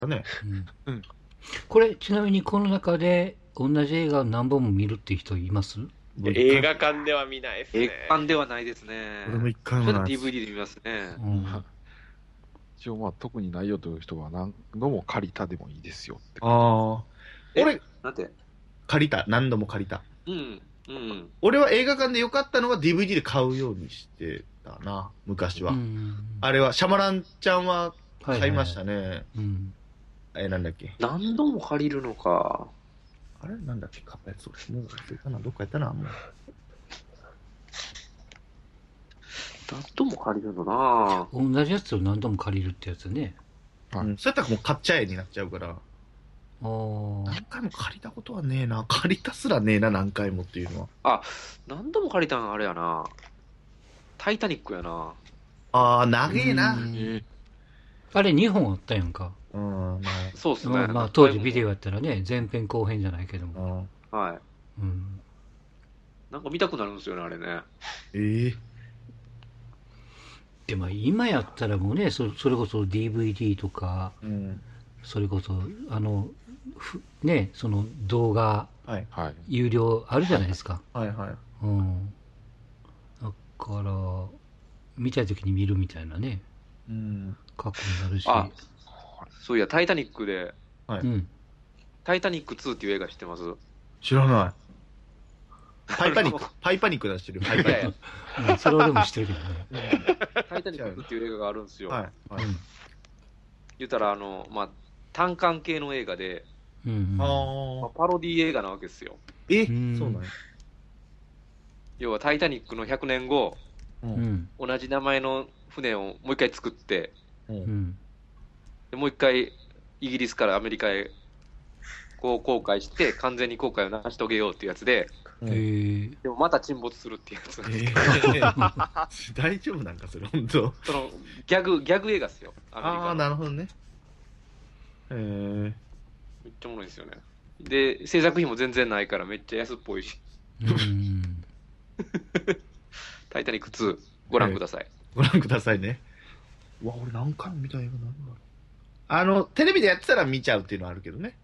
ね。 うん。これ、ちなみにこの中で同じ映画を何本も見るっていう人います？ 映画館では見ないですね。 映画館ではないですね。 俺も一回もそれないです。 DVD で見ますね。 一応まあ特にないよという人は何度も借りたでもいいですよって。 ああ。俺、 なんて借りた。何度も借りた。 うん。うん。 俺は映画館で良かったのは DVD で買うようにしてたな、昔は。あれは、シャマランちゃんは買いましたね。なんだっけ。 何度も借りるのか。 あれなんだっけ、買ったやつ。もう忘れたな、どっかやったな、もう。 何度も借りるのな。 同じやつを何度も借りるってやつね。 うん、そうやったらもう買っちゃえになっちゃうから。 何回も借りたことはねえな。借りたすらねえな、何回もっていうのは。 あ、何度も借りたんあれやな。タイタニックやな。 ああ、長えな。 あれ2本あったやんか。 そうっすね。 まあ当時ビデオやったらね、前編後編じゃないけども。 はい。なんか見たくなるんですよね、あれね。 でも今やったらもうね、それこそ DVD とか、それこそ、ね、その動画、有料あるじゃないですか。だから、見たい時に見るみたいなね、格好になるし。 そういや、タイタニックで、タイタニック2っていう映画知ってます？ 知らない。パイパニック出してる。パイパニック。 それ俺も知ってるけどね。 タイタニックっていう映画があるんですよ。言ったら、まあ、単館系の映画で、まあ、パロディ映画なわけですよ。 そうなんや。 要は、タイタニックの100年後、同じ名前の船をもう一回作って、でもう一回イギリスからアメリカへこう航海して完全に航海を成し遂げようっていうやつで、でもまた沈没するっていうやつなんですけど、 大丈夫なんかそれ本当。 そのギャグ映画っすよ。 ああ、なるほどね。 めっちゃおもろいですよね。で制作費も全然ないからめっちゃ安っぽいし。タイタニック2ご覧ください。 ご覧くださいね。うわ、俺何回も見た映画なんだろう。テレビでやってたら見ちゃうっていうのはあるけどね。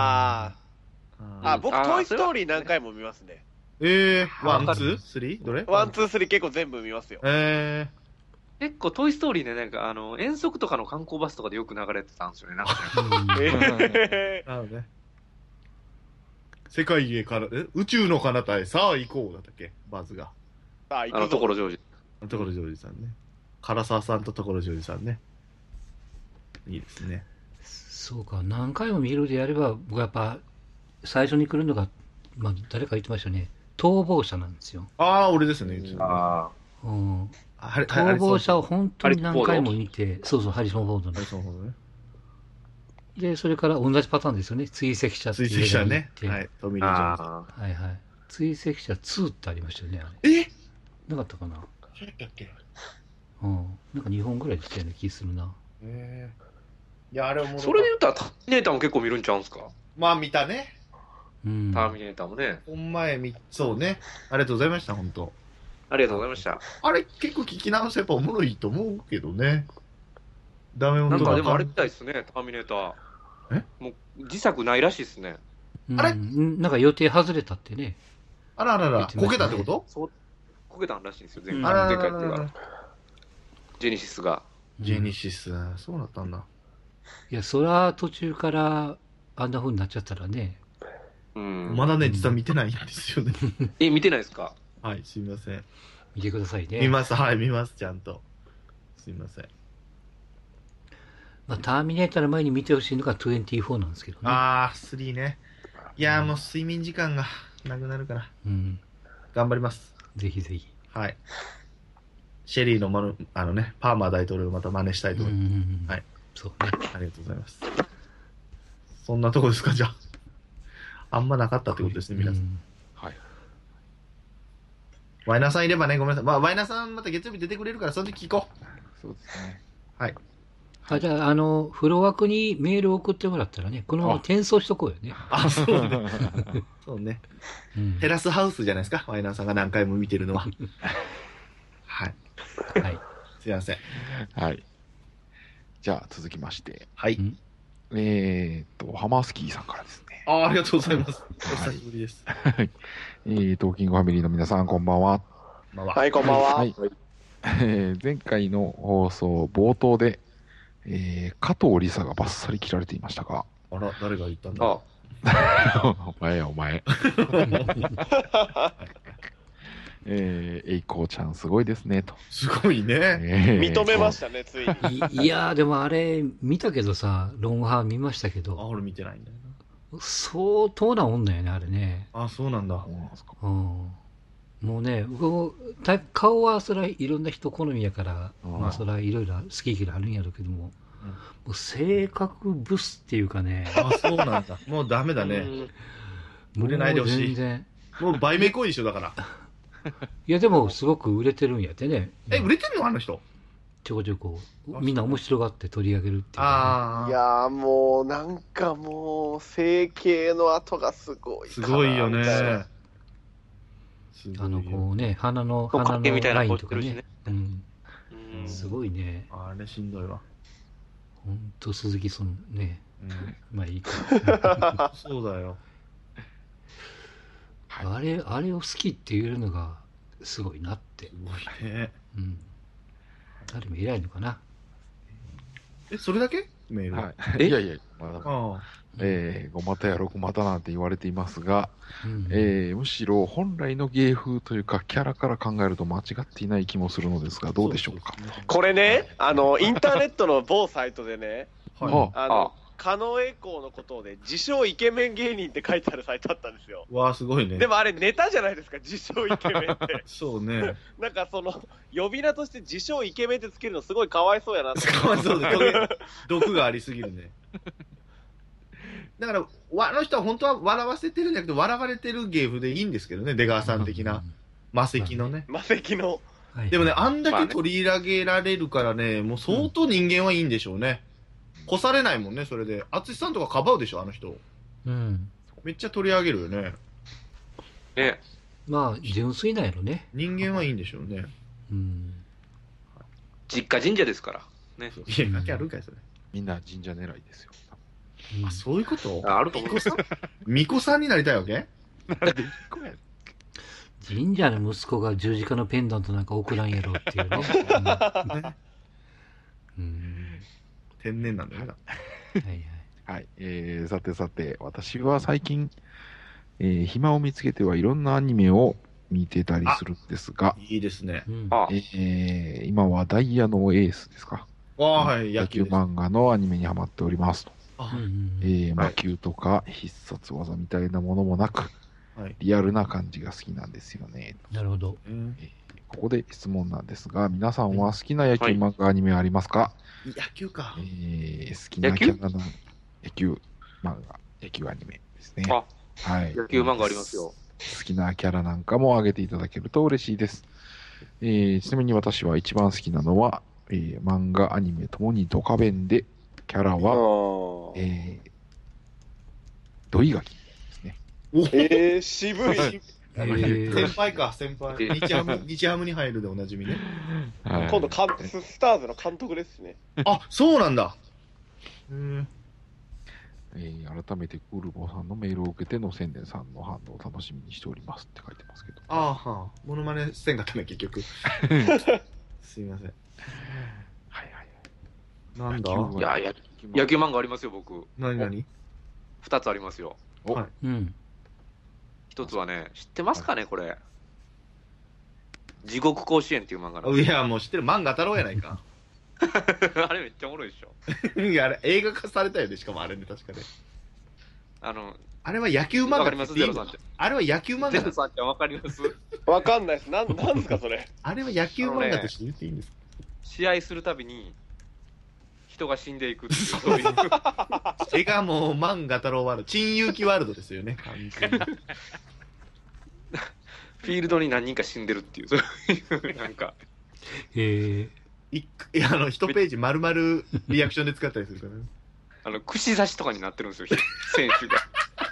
僕、トイ・ストーリー何回も見ますね。 ワン、ツー、スリーどれ？ ワン、ツー、スリー結構全部見ますよ。 結構トイ・ストーリーね、なんか遠足とかの観光バスとかでよく流れてたんですよね、なんか。 なるほどね。世界へから、宇宙の彼方へ、さあ行こうだったっけバズが。 所ジョージ。 所ジョージさんね。唐沢さんと所ジョージさんね。いいですね。 そうか、何回も見るでやれば、僕やっぱ、最初に来るのが、まあ、誰か言ってましたね。逃亡者なんですよ。 俺ですね、 逃亡者を本当に何回も見て、そうそう、ハリソン・フォードの。 ね。 で、それから同じパターンですよね。追跡者っていう映画に行って。 はい、トミー・リー・ジョーンズ。 はいはい。追跡者2ってありましたよね、あれ。 なかったかな。 そうだっけ？ なんか2本ぐらいでしたよね、気するな。 いや、あれもそれで言ったらターミネーターも結構見るんちゃうんすか？ まあ見たね。 ターミネーターもね。 そうね。ありがとうございました、本当。 ありがとうございました。 あれ結構聞き直せばおもろいと思うけどね。ダメなんかでもあれみたいですね、ターミネーター。もう自作ないらしいですね。 あれなんか予定外れたってね。 あららら、こけたってこと？ そうこけたんらしいんですよ、前回っていうか。ジェネシスが。 ジェネシス、そうだったんだ。 いや、そら途中からあんな風になっちゃったらね。 まだね、実は見てないんですよね。 見てないですか？ はい、すみません。 見てくださいね。 見ます、はい、見ます、ちゃんと。すみません。 まあ、ターミネーターの前に見てほしいのが24なんですけどね。 3ね。いやもう睡眠時間がなくなるから。頑張ります。 ぜひぜひ。 はい。シェリーのパーマー大統領をまた真似したいと思います。はい。 そうね。 ありがとうございます。そんなとこですか、じゃあ。あんまなかったってことですね、皆さん。 はい。 ワイナーさんいればね、ごめんなさい。まあ、ワイナーさんまた月曜日出てくれるから、その時聞こう。 そうですね。 はい。 じゃあ、フロ枠にメールを送ってもらったらね、このまま転送しとこうよね。 そうね。そうね。テラスハウスじゃないですか、ワイナーさんが何回も見てるのは。はい。 はい。 すいません。 はい。じゃあ、続きまして。 はい。 ハマースキーさんからですね。 ありがとうございます。お久しぶりです。 はい。トーキングファミリーの皆さん、こんばんは。 はい、こんばんは。はい。 前回の放送冒頭で、加藤梨沙がバッサリ切られていましたが。 あら、誰が言ったんだ。お前や、お前。エイコーちゃんすごいですね、と。 すごいね。 認めましたね、ついに。いやー、でもあれ、見たけどさ、ロンハー見ましたけど。 俺見てないんだよな。相当な女よね、あれね。 そうなんだ。 もうね、顔はそれはいろんな人好みやから、まあそれはいろいろ好き嫌いあるんやろうけども、もう性格ブスっていうかね。 そうなんだ。もうダメだね。売れないでほしい。全然。もう売名行為一緒だから。 いやでもすごく売れてるんやってね。 売れてんのあの人。 ちょこちょこみんな面白がって取り上げるっていう、ね。 いやもうなんかもう整形の跡がすごい。 すごいよね。 こうね鼻のラインとかね。すごいね。 あれしんどいわ。 ほんと鈴木さんね。まあいいか。 そうだよ。 あれを好きって言えるのがすごいなって。 すごいね。 誰も偉いのかな。 それだけメール。 はい。いやいや、まだ。5股や6股なんて言われていますが、むしろ本来の芸風というかキャラから考えると間違っていない気もするのですが、どうでしょうか。 これね、インターネットの某サイトでね、狩野英孝のことをね、自称イケメン芸人って書いてあるサイトあったんですよ。 わあ、すごいね。 でもあれネタじゃないですか、自称イケメンって。 そうね。 なんかその、呼び名として自称イケメンってつけるのすごいかわいそうやなと。 かわいそうで、毒がありすぎるね。だから、あの人は本当は笑わせてるんじゃなくて、笑われてる芸風でいいんですけどね、出川さん的な。魔石のね。 魔石の。 でもね、あんだけ取り上げられるからね、もう相当人間はいいんでしょうね。越されないもんね、それで。淳さんとかかばうでしょ、あの人。めっちゃ取り上げるよね。 ね。 まあ、純粋なんやろね。 人間はいいんでしょうね。 実家神社ですから。ね。 いや、関係あるかい、それ。 みんな神社狙いですよ。 そういうことあると思う。 巫女さんになりたいわけ神社の息子が十字架のペンダントなんか送らんやろっていうね。 天然なんだよな。 はい。さてさて、私は最近、暇を見つけてはいろんなアニメを見てたりするんですが、 いいですね。 今はダイヤのエースですか。 野球漫画のアニメにハマっておりますと。魔球とか必殺技みたいなものもなく、リアルな感じが好きなんですよね。 なるほど。 ここで質問なんですが、皆さんは好きな野球漫画アニメありますか？ 野球か。 好きなキャラの野球漫画、野球アニメですね。 はい。野球漫画ありますよ。 好きなキャラなんかも挙げていただけると嬉しいです。ちなみに私は一番好きなのは、漫画、アニメともにドカベンで、キャラは、土井垣ですね。 渋い。 先輩か、先輩。日ハムに入るでおなじみね。 今度スターズの監督ですね。 そうなんだ。 改めてウルボさんのメールを受けての宣伝さんの反応を楽しみにしておりますって書いてますけど。 モノマネせんかったね、結局。すいません。なんだ？ いや、野球漫画ありますよ、僕。 何 ？2つありますよ。1つはね、知ってますかね、これ。地獄甲子園っていう漫画なんです。 いや、もう知ってる。漫画太郎やないか。 あれめっちゃおもろいでしょ。 いや、あれ映画化されたよね、しかもあれね、確かね。あれは野球漫画。 わかります？ゼロさんって。 あれは野球漫画。 ゼロさんってわかります？ わかんないです。なんですか、それ。 あれは野球漫画として言っていいんですか？ 試合するたびに、人が死んでいくっていう、そういう。 絵がもう漫画太郎ワールド、珍遊記ワールドですよね、完全に。 フィールドに何人か死んでるっていう、そういう、なんか。 1ページ丸々リアクションで使ったりするからね。 串刺しとかになってるんですよ、選手が。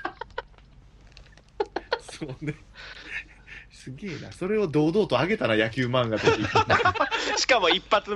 そうね。すげえな。それを堂々と上げたな、野球漫画として。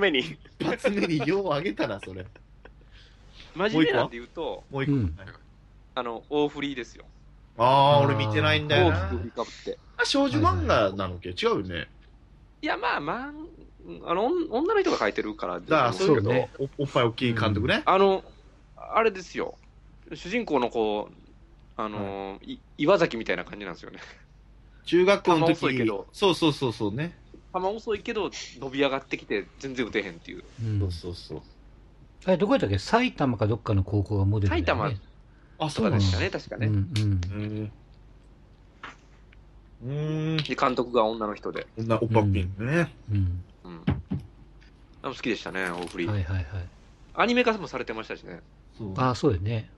しかも一発目に。 一発目によう上げたな、それ。 真面目なんで言うと、 もう一個。 大振りですよ。 俺見てないんだよな。 大きく振りかぶって。 少女漫画なのっけ？違うよね。 いや、まあ、女の人が描いてるからだからそういうね、おっぱい大きい監督ね。 あれですよ。主人公の子、岩崎みたいな感じなんですよね。 中学校の時。 遅いけど。 そうね。 球遅いけど、伸び上がってきて、全然打てへんっていう。 そう。 あれ、どこやったっけ？埼玉かどっかの高校がモデルだよね。 埼玉。そうでしたね、確かね。で、監督が女の人で。 おっぱい大きいね。 好きでしたね、大振り。 はい。 アニメ化もされてましたしね。 そうよね。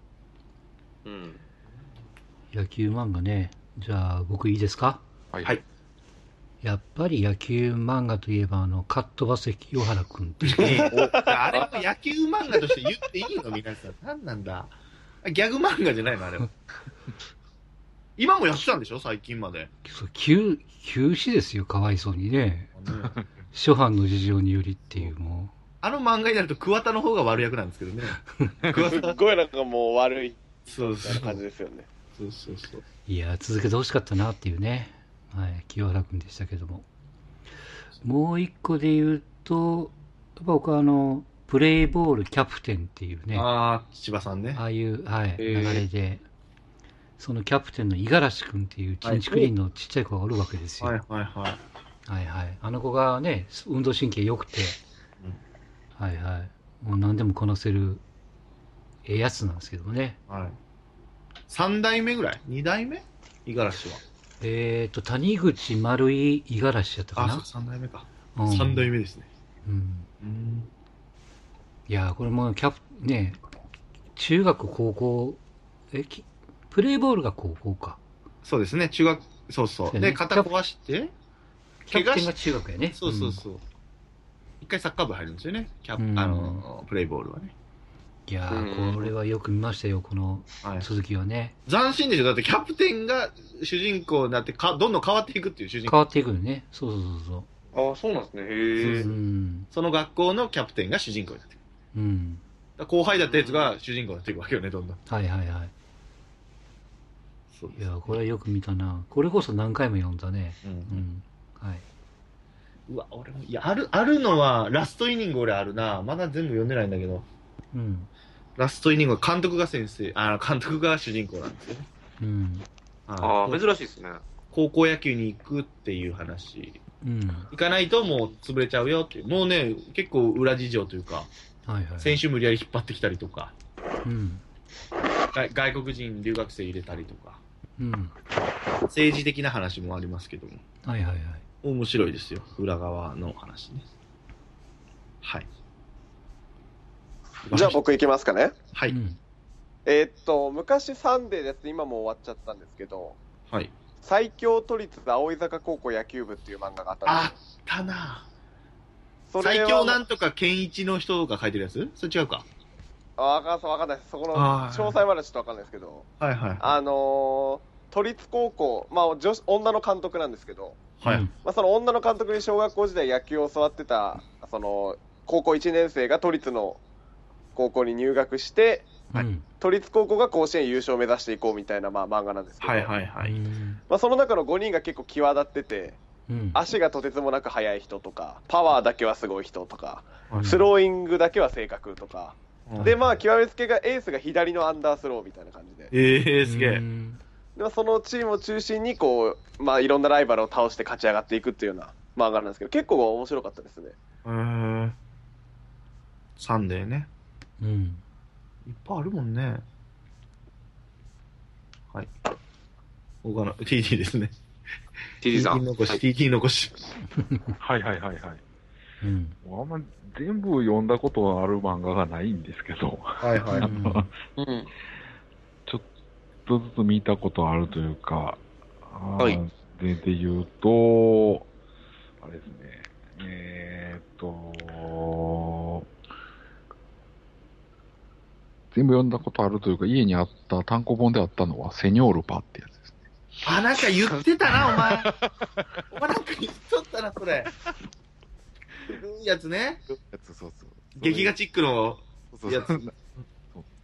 野球漫画ね。じゃあ、僕いいですか？ はい。 やっぱり野球漫画といえば、かっ飛ばせ清原くんっていう。 あれも野球漫画として言っていいの皆さん。何なんだ。ギャグ漫画じゃないのあれは。今もやってたんでしょ最近まで。 休止ですよ、かわいそうにね。初版の事情によりっていう、もう。 あの漫画になると桑田の方が悪役なんですけどね。 すっごいなんかもう悪いそうみたいな感じですよね。 そう。 いや、続けてほしかったなっていうね。はい、清原くんでしたけども。もう一個で言うと、やっぱ僕はプレイボールキャプテンっていうね。 千葉さんね。 ああいう、はい、流れで、そのキャプテンの五十嵐くんっていうチンチクリンのちっちゃい子がおるわけですよ。 はい。 あの子がね、運動神経良くて、もう何でもこなせる、やつなんですけどもね。 3代目ぐらい ?2 代目五十嵐は。 谷口丸井五十嵐やったかな。 3代目か。3代目ですね。 いや、これもね、中学、高校、プレーボールが高校か。 そうですね、中学、そう。で、肩壊して、 キャプテンが中学やね。 そう。一回サッカー部入るんですよね、プレイボールはね。 いやー、これはよく見ましたよ、この続きはね。 斬新でしょ。だってキャプテンが主人公になってどんどん変わっていくっていう主人公。 変わっていくよね。そう。 そうなんですね。へえ。 その学校のキャプテンが主人公になっていく。後輩だったやつが主人公になっていくわけよね、どんどん。 はい。いや、これはよく見たな。これこそ何回も読んだね。はい。 うわ、俺も、いや、あるのは、ラストイニング俺あるな。まだ全部読んでないんだけど。ラストイニングは監督が主人公なんですよね。 珍しいですね。 高校野球に行くっていう話。行かないともう潰れちゃうよっていう。もうね、結構裏事情というか、選手無理やり引っ張ってきたりとか、外国人留学生入れたりとか、政治的な話もありますけども。面白いですよ。裏側の話ね。はい。 じゃあ僕行きますかね。 はい。 昔サンデーです。今もう終わっちゃったんですけど、 最強都立青井坂高校野球部っていう漫画があったんです。 あったな。最強なんとか健一の人が書いてるやつ？それ違うか。 わかんないです。そこの詳細までちょっとわかんないですけど、都立高校、女の監督なんですけど、その女の監督に小学校時代野球を教わってた、その高校1年生が都立の高校に入学して、都立高校が甲子園優勝を目指していこうみたいな漫画なんですけど、その中の5人が結構際立ってて、足がとてつもなく速い人とか、パワーだけはすごい人とか、スローイングだけは正確とか、で極めつけがエースが左のアンダースローみたいな感じで、 すげえ。 でそのチームを中心にこう、いろんなライバルを倒して勝ち上がっていくっていうような漫画なんですけど、結構面白かったですね。 サンデーね。いっぱいあるもんね。はい。他の TT ですね。 TT さん。 TT 残し。 はい。あんま全部読んだことある漫画がないんですけど。ちょっとずつ見たことあるというか、で言うと、あれですね。全部読んだことあるというか、家にあった単行本であったのは、セニョールパってやつですね。 なんか言ってたな、お前。お前なんか言っとったな、それ。やつね。 そう。 劇画チックのやつ。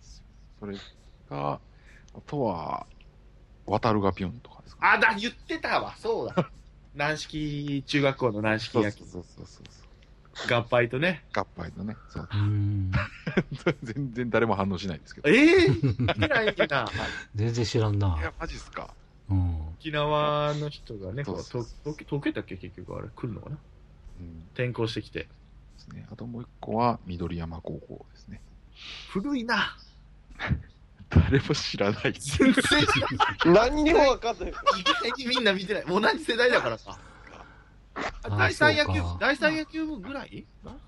それが、あとは、渡るがぴょんとかですか、 ね。言ってたわ、そうだ。軟式、中学校の軟式野球。そう。合敗とね。 合敗とね。そう。全然誰も反応しないんですけど。 見てないな。 全然知らんな。 いや、マジっすか。 沖縄の人がね、東京だっけ結局あれ来るのかな。転校してきて。 ですね。あともう一個は緑山高校ですね。 古いな。 誰も知らない。 全然知らない。何にも分かんない。意外にみんな見てない。同じ世代だからさ。第三野球部ぐらい？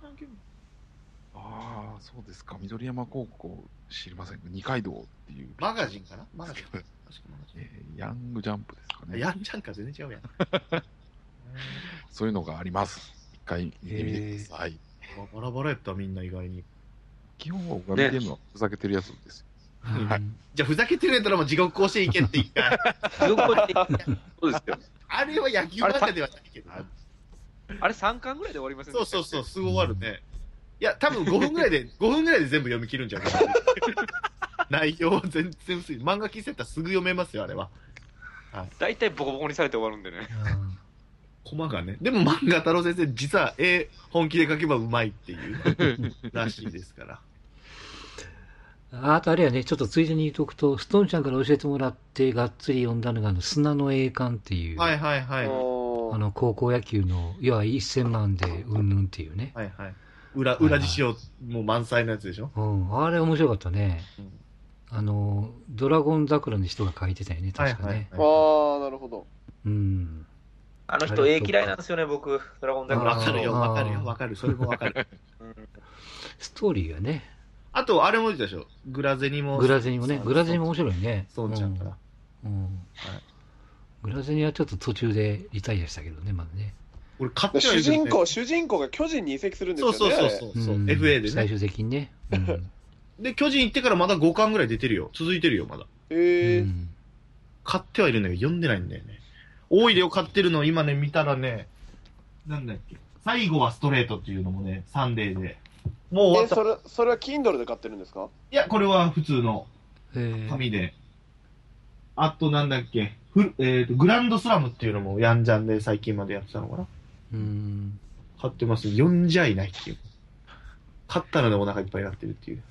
そうですか。緑山高校知りませんか。二階堂っていう。 マガジンかな？マガジン。 ヤングジャンプですかね。 ヤンジャンか全然違うやん。 そういうのがあります。一回見てみてください。 バラバラやったみんな意外に。 基本僕が見てるのはふざけてるやつですよ。 じゃあふざけてるやったらもう地獄甲子園行けって一回。 地獄甲子園。そうですよ。 あれは野球漫画ではないけど。 あれ3巻ぐらいで終わりませんでした？ そう、すぐ終わるね。いや、多分5分ぐらいで全部読み切るんじゃない内容全然薄い。漫画喫茶やったらすぐ読めますよ、あれは。 大体ボコボコにされて終わるんでね。 コマがね。でも漫画太郎先生、実は本気で書けばうまいっていうらしいですから。 あとあれやね、ちょっとついでに言うとくと、ストーンちゃんから教えてもらってがっつり読んだのが、砂の栄冠っていう。 はい。 高校野球の、要は1000万でうんぬんっていうね。 はい。裏事情も満載のやつでしょ？ あれ面白かったね。ドラゴン桜の人が書いてたよね、確かね。 なるほど。 あの人、嫌いなんですよね、僕。ドラゴン桜。 わかる。それもわかる。 ストーリーがね。 あと、あれも出たでしょ？グラゼニもね。グラゼニも面白いね。 そうちゃんから。 グラゼニはちょっと途中でリタイアしたけどね、まだね。 俺買って主人公が巨人に移籍するんですよね。 そう。FA でね。 最終的にね。 で、巨人行ってからまだ5巻ぐらい出てるよ。続いてるよ、まだ。買ってはいるんだけど、読んでないんだよね。多い量買ってるのを今ね、見たらね、なんだっけ。最後はストレートっていうのもね、サンデーで。もう終わった。 それは Kindle で買ってるんですか？ いや、これは普通の紙で。あとなんだっけ。グランドスラムっていうのもヤンジャンで最近までやってたのかな。買ってます。読んじゃいないっていう。買ったのでお腹いっぱいになってるっていう。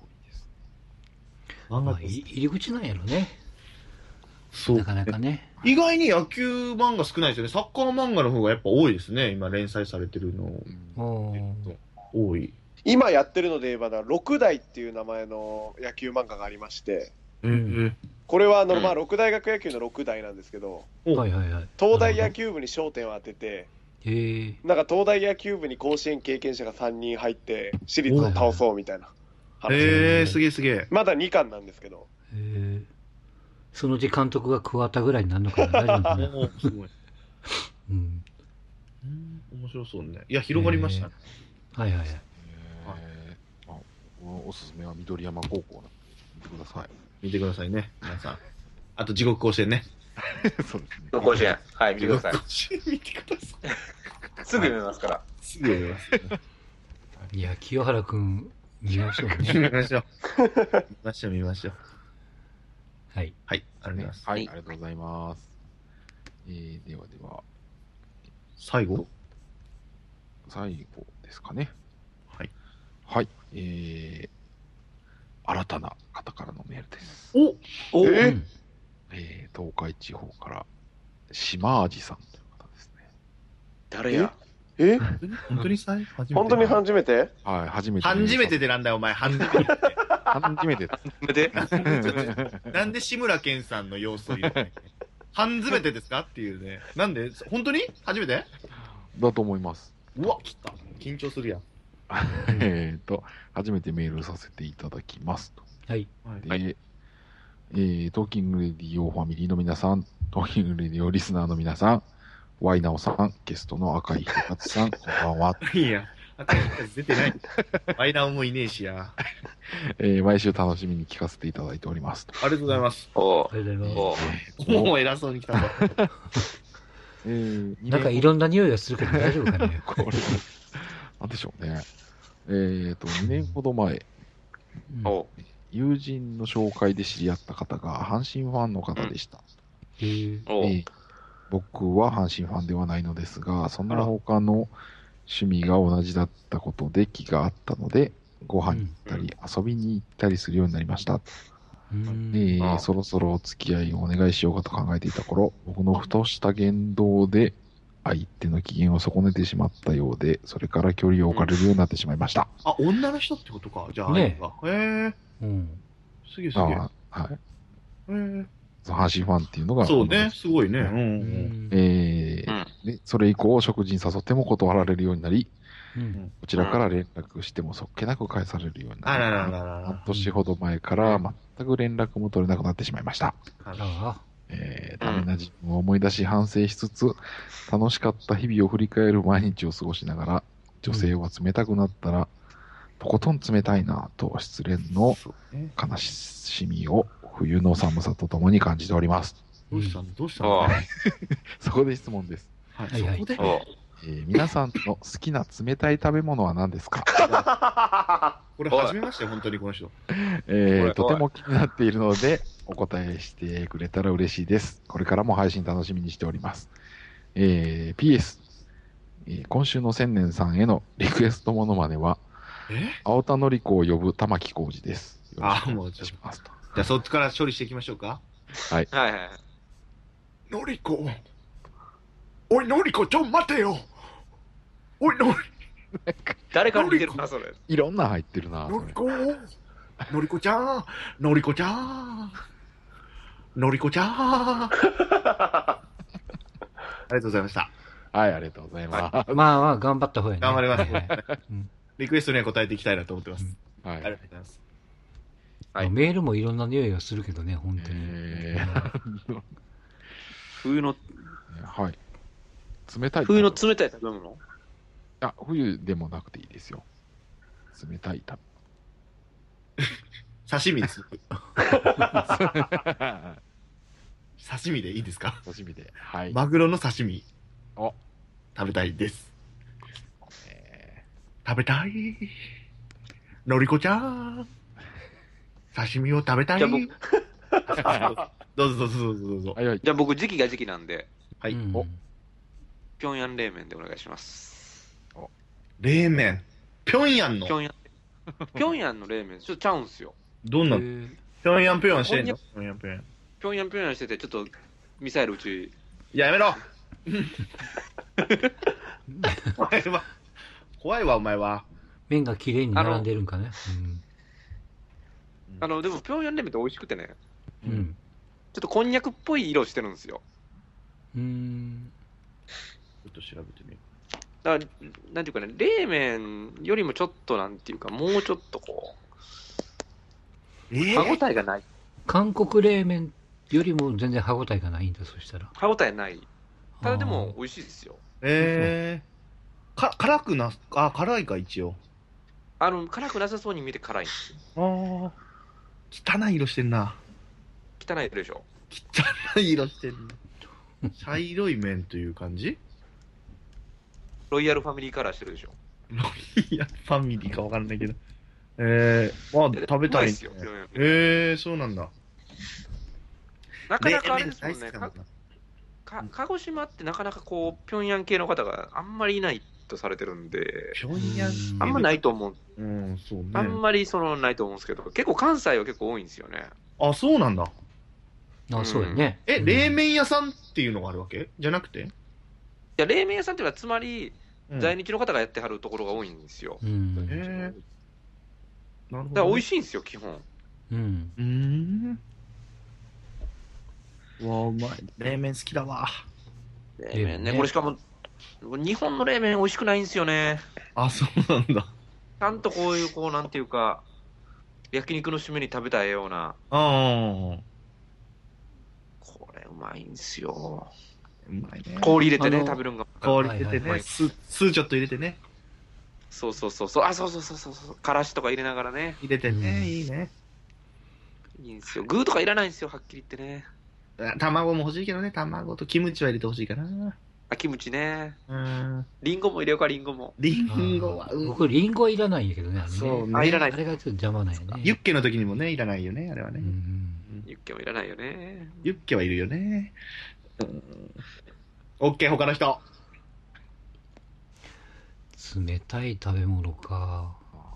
入り口なんやろね。 そう。 なかなかね。 意外に野球漫画少ないですよね。サッカー漫画の方がやっぱ多いですね。今連載されてるの。多い。 今やってるので言えば六代っていう名前の野球漫画がありまして。これは六大学野球の六代なんですけど、東大野球部に焦点を当てて、なんか東大野球部に甲子園経験者が3人入って私立を倒そうみたいな話。すげえ。 まだ2巻なんですけど。 そのうち監督が桑田ぐらいになるのかな。大丈夫かな。 すごい。面白そうね。いや、広がりましたね。 おすすめは緑山高校見てください。 見てくださいね、皆さん。あと、地獄甲子園ね。 そうですね。 地獄甲子園。はい、見てください。 地獄甲子園見てください。 すぐ読めますから。 すぐ読めます。 いや、清原くん、見ましょうね。 見ましょう。はい。ありがとうございます。 はい、ありがとうございます。では。 最後ですかね。 はい。 新たな方からのメールです。東海地方から島味さんという方ですね。 誰や？ 本当に本当に初めて？ はい、初めて。 初めてでなんだよ、お前。初めて。なんで志村けんさんの要素入れない初めてですかっていうね。なんで本当に初めてだと思います。 うわ、来た。緊張するやん。 初めてメールさせていただきますと。 はい。 で、トーキングレディオファミリーの皆さん、トーキングレディオリスナーの皆さん、ワイナオさん、ゲストの赤井秀勝さん、こんばんは。 いや、赤井秀勝出てない。ワイナオもいねえしや。 毎週楽しみに聞かせていただいておりますと。 ありがとうございます。 ありがとうございます。 もう偉そうに来たぞ。 なんかいろんな匂いがするけど大丈夫かね。 これ、なんでしょうね。2年ほど前、 友人の紹介で知り合った方が阪神ファンの方でした。僕は阪神ファンではないのですが、その他の趣味が同じだったことで気があったので、ご飯に行ったり遊びに行ったりするようになりました。そろそろお付き合いをお願いしようかと考えていた頃、僕のふとした言動で相手の機嫌を損ねてしまったようで、それから距離を置かれるようになってしまいました。 あ、女の人ってことか。じゃあ、ね、へえ。すげえすげえ。はい。 阪神ファンっていうのが。 そうね、すごいね。 で、それ以降、食事に誘っても断られるようになり、こちらから連絡してもそっけなく返されるようになり、半年ほど前から全く連絡も取れなくなってしまいました。ダメな自分を思い出し反省しつつ、楽しかった日々を振り返る毎日を過ごしながら、女性は冷たくなったら、とことん冷たいなと失恋の悲しみを冬の寒さとともに感じております。 どうしたのそこで質問です。そこで皆さんの好きな冷たい食べ物は何ですか？ これ初めまして、本当にこの人。 とても気になっているので、お答えしてくれたら嬉しいです。これからも配信楽しみにしております。PS、今週の千年さんへのリクエストモノマネは、青田のり子を呼ぶ玉木浩二です。よろしくお願いします。 じゃあそっちから処理していきましょうか。 はい。 のりこ。おい、のりこ、ちょ、待てよ。おい、 誰から似てるな、それ。 いろんな入ってるな。 のりこ。のりこちゃん。のりこちゃん。のりこちゃん。ありがとうございました。 はい、ありがとうございます。 まあ、頑張った方やね。 頑張ります。リクエストには答えていきたいなと思ってます。 はい。ありがとうございます。 メールもいろんな匂いがするけどね、本当に。 冬の、 はい。冷たい。 冬の冷たい食べ物？ 冬でもなくていいですよ。冷たい刺身です。刺身でいいですか？ 刺身で。はい。 マグロの刺身。 食べたいです。食べたい。のりこちゃん。刺身を食べたい。 じゃあどうぞ。 じゃあ僕、時期が時期なんで。 はい。 平壌冷麺でお願いします。 冷麺。平壌の平壌の冷麺、ちょっとちゃうんすよ。 どんな平壌してんの？ 平壌してて、ちょっとミサイル撃ち。 やめろ怖いわ、お前は。 麺が綺麗に並んでるんかね。 でも、平壌冷麺って美味しくてね。ちょっとこんにゃくっぽい色してるんですよ。 ちょっと調べてみる。 だから、なんていうかね、冷麺よりもちょっとなんていうか、もうちょっとこう、歯応えがない。 韓国冷麺よりも全然歯応えがないんだ、そしたら。 歯応えない。ただでも美味しいですよ。 辛くな、辛いか、一応。 辛くなさそうに見て辛いんですよ。汚い色してんな。 汚い色でしょ。 汚い色してんな。茶色い麺という感じ？ ロイヤルファミリーカラーしてるでしょ。 ロイヤルファミリーかわかんないけど。食べたい。そうなんだ。 なかなかあれですもんね。鹿児島ってなかなかこう、平壌系の方があんまりいないとされてるんで、あんまないと思う。 そうね。 あんまりないと思うんですけど、結構関西は結構多いんですよね。 あ、そうなんだ。 そうやね。 冷麺屋さんっていうのがあるわけじゃなくて？いや、冷麺屋さんっていうのは、つまり、在日の方がやってはるところが多いんですよ。 なるほど。 だから美味しいんですよ、基本。 うまい。冷麺好きだわ。 冷麺ね。これしかも、日本の冷麺美味しくないんですよね。 あ、そうなんだ。 ちゃんとこういう、なんていうか、焼肉の締めに食べたいような。これうまいんですよ。 うまいね。 氷入れてね、食べるんが。 氷入れてね。酢ちょっと入れてね。 そう。からしとか入れながらね。 入れてね、いいね。 いいんですよ。具とかいらないんですよ、はっきり言ってね。 卵も欲しいけどね、卵とキムチは入れてほしいかな。 秋ムチね。リンゴも入れようか、リンゴも。 リンゴは、 僕、リンゴはいらないんやけどね。 そうね。いらない。 あれがちょっと邪魔なんやね。 ユッケの時にもね、いらないよね、あれはね。 ユッケもいらないよね。 ユッケはいるよね。オッケー、他の人。 冷たい食べ物か。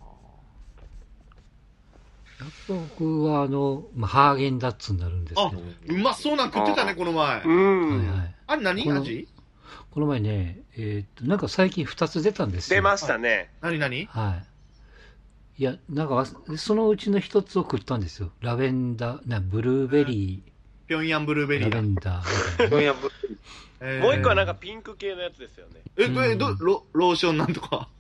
僕はハーゲンダッツになるんですけど。 うまそうなん食ってたね、この前。 はいはい。 あれ何味？ この前ね、なんか最近2つ出たんですよ。 出ましたね。 何はい。いや、なんか、そのうちの1つを食ったんですよ。ラベンダー、ブルーベリー。 ピョンヤンブルーベリー。 ラベンダー。 ピョンヤンブルーベリー。もう一個はなんかピンク系のやつですよね。 ローションなんとか。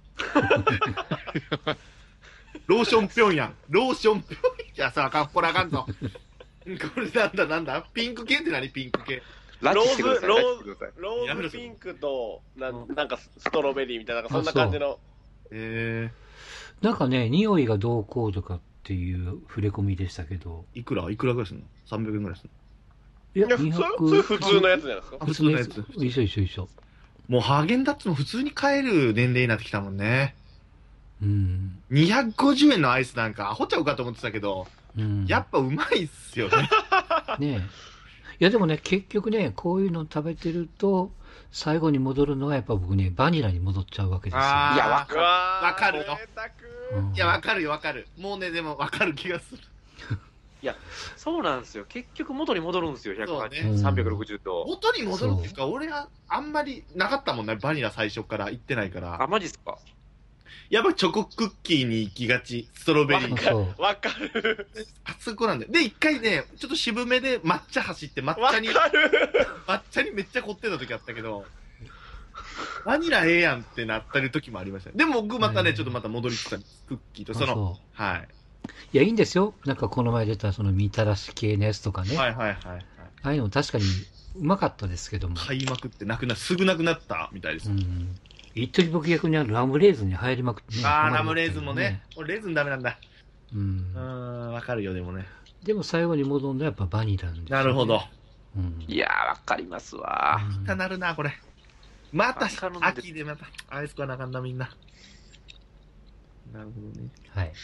ローションピョンヤン。ローションピョンヤン。いやさ、これあかんぞ。これなんだピンク系って何ピンク系。 ローズピンクと、なんかストロベリーみたいな、そんな感じの。 なんかね、匂いがどうこうとかっていう触れ込みでしたけど。 いくらぐらいするの ?300 円ぐらいするの？いや、それ普通のやつじゃないですか。 普通のやつ。一緒。 もうハーゲンダッツも普通に買える年齢になってきたもんね。250円のアイスなんかアホちゃうかと思ってたけど、やっぱうまいっすよね。 ねえ。いやでもね、結局ね、こういうの食べてると、最後に戻るのはやっぱ僕ね、バニラに戻っちゃうわけですよ。いや、わかるよ。いや、わかる。もうね、でもわかる気がする。 いや、そうなんですよ。結局元に戻るんですよ、360度。 元に戻るっていうか、俺はあんまりなかったもんね、バニラ最初から行ってないから。 あ、マジっすか？ やっぱチョコクッキーに行きがち、ストロベリー。 わかる。 あそこなんだよ。で、一回ね、ちょっと渋めで抹茶走って、抹茶にめっちゃ凝ってた時あったけど、バニラええやんってなったる時もありました。でも僕またね、ちょっとまた戻りつつクッキーとはい。 いや、いいんですよ。なんかこの前出たそのみたらし系のやつとかね。 はい。ああいうのも確かにうまかったですけども。 買いまくってすぐなくなったみたいです。 一時僕逆にラムレーズンに入りまくってね。 ラムレーズンもね。レーズンダメなんだ。わかるよ、でもね。 でも最後に戻るのはやっぱバニラなんですよ、ね。 なるほど。 いやー、わかりますわ。 なるな、これ。また、秋でまた、アイス食わなあかんな、みんな。なるほどね。 はい。